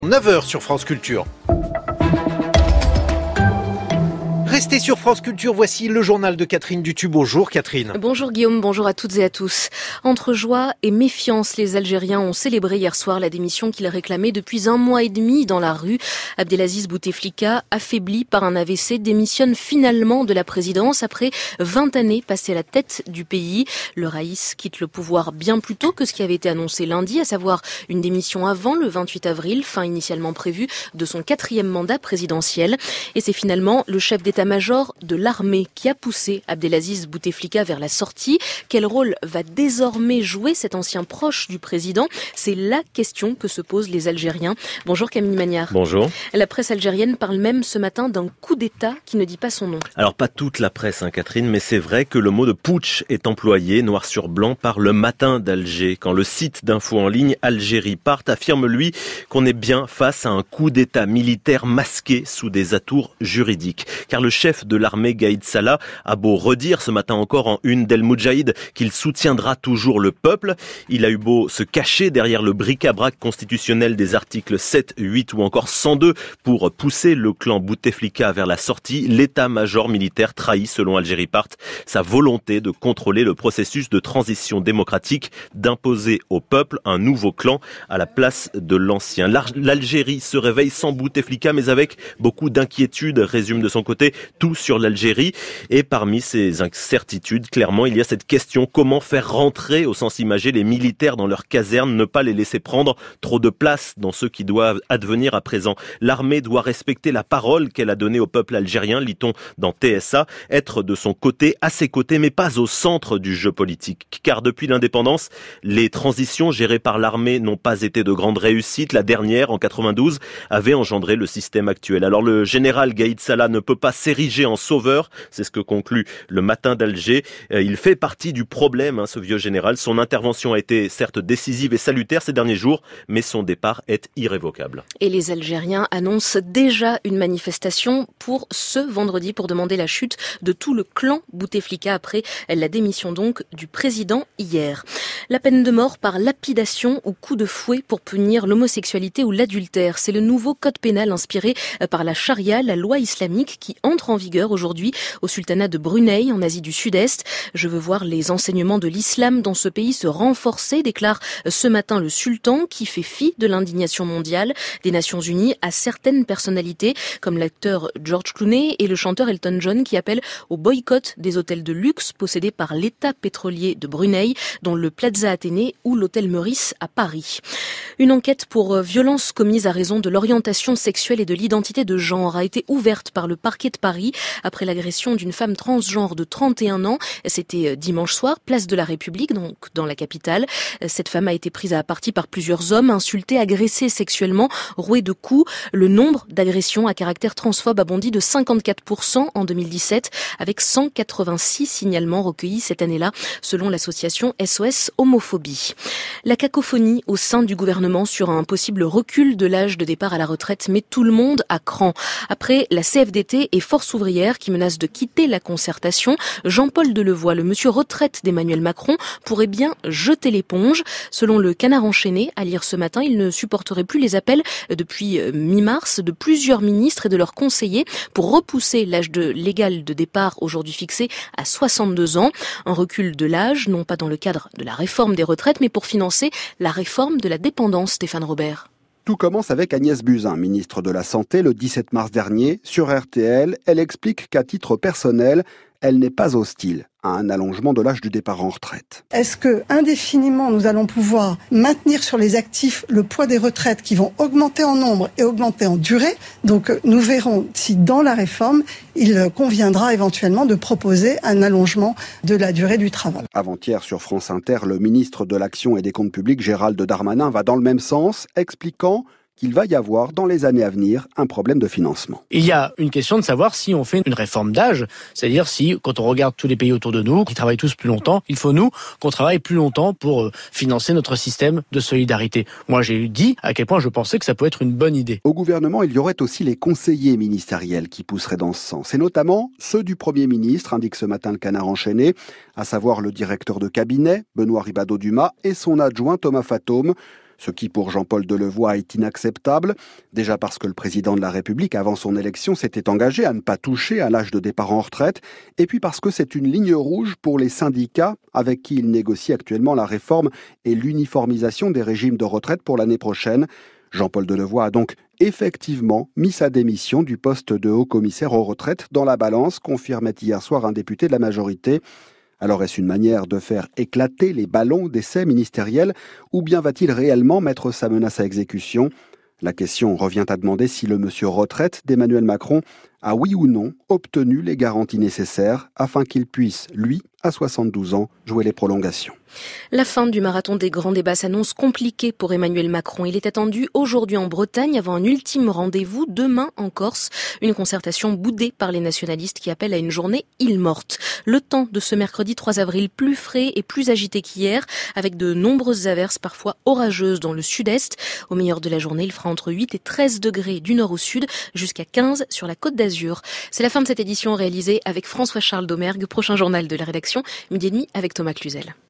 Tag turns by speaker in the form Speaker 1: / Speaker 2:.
Speaker 1: 9h sur France Culture. Restez sur France Culture, voici le journal de Catherine Dutu. Bonjour Catherine.
Speaker 2: Bonjour Guillaume, bonjour à toutes et à tous. Entre joie et méfiance, les Algériens ont célébré hier soir la démission qu'ils réclamaient depuis 1 mois et demi dans la rue. Abdelaziz Bouteflika, affaibli par un AVC, démissionne finalement de la présidence après 20 années passées à la tête du pays. Le Raïs quitte le pouvoir bien plus tôt que ce qui avait été annoncé lundi, à savoir une démission avant le 28 avril, fin initialement prévue de son 4e mandat présidentiel. Et c'est finalement le chef d'état-major de l'armée qui a poussé Abdelaziz Bouteflika vers la sortie. Quel rôle va désormais jouer cet ancien proche du président ? C'est la question que se posent les Algériens. Bonjour Camille Magnard.
Speaker 3: Bonjour.
Speaker 2: La presse algérienne parle même ce matin d'un coup d'État qui ne dit pas son nom.
Speaker 3: Alors pas toute la presse, Catherine, mais c'est vrai que le mot de putsch est employé noir sur blanc par Le Matin d'Alger. Quand le site d'info en ligne Algérie Part affirme lui qu'on est bien face à un coup d'État militaire masqué sous des atours juridiques. Car le chef de l'armée Gaïd Salah a beau redire ce matin encore en une d'El Moudjahid qu'il soutiendra toujours le peuple, il a eu beau se cacher derrière le bric-à-brac constitutionnel des articles 7, 8 ou encore 102 pour pousser le clan Bouteflika vers la sortie, l'état-major militaire trahit, selon Algérie Part, sa volonté de contrôler le processus de transition démocratique, d'imposer au peuple un nouveau clan à la place de l'ancien. L'Algérie se réveille sans Bouteflika mais avec beaucoup d'inquiétude, résume de son côté tout sur l'Algérie. Et parmi ces incertitudes, clairement, il y a cette question: comment faire rentrer, au sens imagé, les militaires dans leurs casernes, ne pas les laisser prendre trop de place dans ce qui doit advenir à présent. L'armée doit respecter la parole qu'elle a donnée au peuple algérien, lit-on dans TSA, être de son côté, à ses côtés, mais pas au centre du jeu politique. Car depuis l'indépendance, les transitions gérées par l'armée n'ont pas été de grande réussite. La dernière, en 92, avait engendré le système actuel. Alors le général Gaïd Salah ne peut pas s'ériger en sauveur, c'est ce que conclut Le Matin d'Alger. Il fait partie du problème, ce vieux général. Son intervention a été certes décisive et salutaire ces derniers jours, mais son départ est irrévocable.
Speaker 2: Et les Algériens annoncent déjà une manifestation pour ce vendredi pour demander la chute de tout le clan Bouteflika après la démission donc du président hier. La peine de mort par lapidation ou coup de fouet pour punir l'homosexualité ou l'adultère, c'est le nouveau code pénal inspiré par la charia, la loi islamique qui entre en vigueur aujourd'hui au sultanat de Brunei en Asie du Sud-Est. Je veux voir les enseignements de l'islam dans ce pays se renforcer, déclare ce matin le sultan qui fait fi de l'indignation mondiale des Nations Unies à certaines personnalités comme l'acteur George Clooney et le chanteur Elton John qui appellent au boycott des hôtels de luxe possédés par l'État pétrolier de Brunei, dont le Plaza Athénée ou l'hôtel Meurice à Paris. Une enquête pour violences commises à raison de l'orientation sexuelle et de l'identité de genre a été ouverte par le parquet de Paris après l'agression d'une femme transgenre de 31 ans. C'était dimanche soir, place de la République, donc dans la capitale. Cette femme a été prise à partie par plusieurs hommes, insultée, agressée sexuellement, rouée de coups. Le nombre d'agressions à caractère transphobe a bondi de 54% en 2017, avec 186 signalements recueillis cette année-là, selon l'association SOS Homophobie. La cacophonie au sein du gouvernement sur un possible recul de l'âge de départ à la retraite met tout le monde à cran. Après la CFDT et Force ouvrière qui menacent de quitter la concertation, Jean-Paul Delevoye, le monsieur retraite d'Emmanuel Macron, pourrait bien jeter l'éponge. Selon le Canard enchaîné, à lire ce matin, il ne supporterait plus les appels depuis mi-mars de plusieurs ministres et de leurs conseillers pour repousser l'âge légal de départ aujourd'hui fixé à 62 ans. Un recul de l'âge, non pas dans le cadre de la réforme des retraites, mais pour financer la réforme de la dépendance, Stéphane Robert.
Speaker 4: Tout commence avec Agnès Buzyn, ministre de la Santé, le 17 mars dernier. Sur RTL, elle explique qu'à titre personnel, elle n'est pas hostile à un allongement de l'âge du départ en retraite.
Speaker 5: Est-ce que indéfiniment nous allons pouvoir maintenir sur les actifs le poids des retraites qui vont augmenter en nombre et augmenter en durée ? Donc nous verrons si dans la réforme, il conviendra éventuellement de proposer un allongement de la durée du travail.
Speaker 4: Avant-hier sur France Inter, le ministre de l'Action et des Comptes Publics, Gérald Darmanin, va dans le même sens, expliquant qu'il va y avoir dans les années à venir un problème de financement.
Speaker 6: Il y a une question de savoir si on fait une réforme d'âge, c'est-à-dire si, quand on regarde tous les pays autour de nous, qui travaillent tous plus longtemps, il faut nous qu'on travaille plus longtemps pour financer notre système de solidarité. Moi, j'ai dit à quel point je pensais que ça pouvait être une bonne idée.
Speaker 4: Au gouvernement, il y aurait aussi les conseillers ministériels qui pousseraient dans ce sens, et notamment ceux du Premier ministre, indique ce matin le Canard enchaîné, à savoir le directeur de cabinet, Benoît Ribadeau-Dumas, et son adjoint Thomas Fatome. Ce qui, pour Jean-Paul Delevoye, est inacceptable. Déjà parce que le président de la République, avant son élection, s'était engagé à ne pas toucher à l'âge de départ en retraite. Et puis parce que c'est une ligne rouge pour les syndicats avec qui il négocie actuellement la réforme et l'uniformisation des régimes de retraite pour l'année prochaine. Jean-Paul Delevoye a donc effectivement mis sa démission du poste de haut-commissaire aux retraites dans la balance, confirmait hier soir un député de la majorité. Alors est-ce une manière de faire éclater les ballons d'essai ministériels ou bien va-t-il réellement mettre sa menace à exécution ? La question revient à demander si le monsieur retraite d'Emmanuel Macron a oui ou non obtenu les garanties nécessaires afin qu'il puisse, lui, à 72 ans, jouer les prolongations.
Speaker 2: La fin du marathon des grands débats s'annonce compliquée pour Emmanuel Macron. Il est attendu aujourd'hui en Bretagne avant un ultime rendez-vous demain en Corse. Une concertation boudée par les nationalistes qui appellent à une journée île morte. Le temps de ce mercredi 3 avril plus frais et plus agité qu'hier avec de nombreuses averses parfois orageuses dans le sud-est. Au meilleur de la journée, il fera entre 8 et 13 degrés du nord au sud jusqu'à 15 sur la Côte d'Azur. C'est la fin de cette édition réalisée avec François-Charles Domergue. Prochain journal de la rédaction, 12h30 avec Thomas Cluzel.